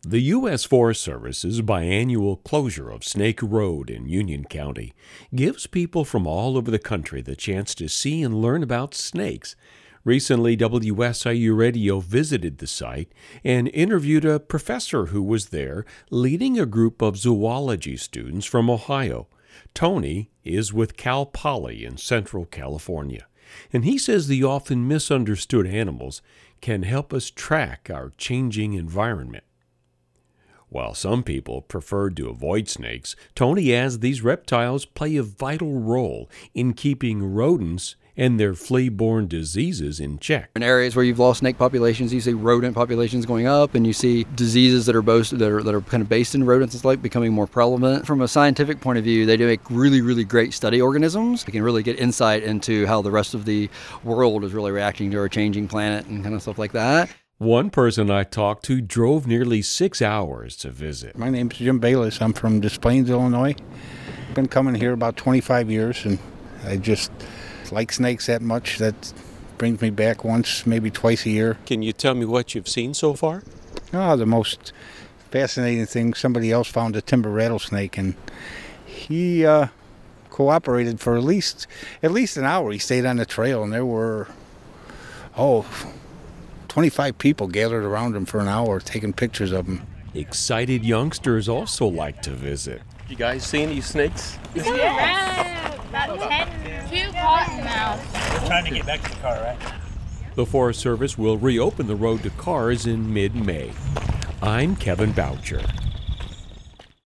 The U.S. Forest Service's biannual closure of Snake Road in Union County gives people from all over the country the chance to see and learn about snakes. Recently, WSIU Radio visited the site and interviewed a professor who was there leading a group of zoology students from Ohio. Tony is with Cal Poly in Central California, and he says the often misunderstood animals can help us track our changing environment. While some people preferred to avoid snakes, Tony adds these reptiles play a vital role in keeping rodents and their flea-borne diseases in check. In areas where you've lost snake populations, you see rodent populations going up, and you see diseases that are kind of based in rodents and like becoming more prevalent. From a scientific point of view, they do make really, really great study organisms. We can really get insight into how the rest of the world is really reacting to our changing planet and kind of stuff like that. One person I talked to drove nearly 6 hours to visit. My name's Jim Bayless. I'm from Des Plaines, Illinois. I've been coming here about 25 years, and I just like snakes that much. That brings me back once, maybe twice a year. Can you tell me what you've seen so far? The most fascinating thing, somebody else found a timber rattlesnake, and he cooperated for at least an hour. He stayed on the trail, and there were 25 people gathered around him for an hour taking pictures of him. Excited youngsters also like to visit. You guys see any snakes? Yeah, about 10, 2 cottonmouths. We're trying to get back to the car, right? The Forest Service will reopen the road to cars in mid-May. I'm Kevin Boucher.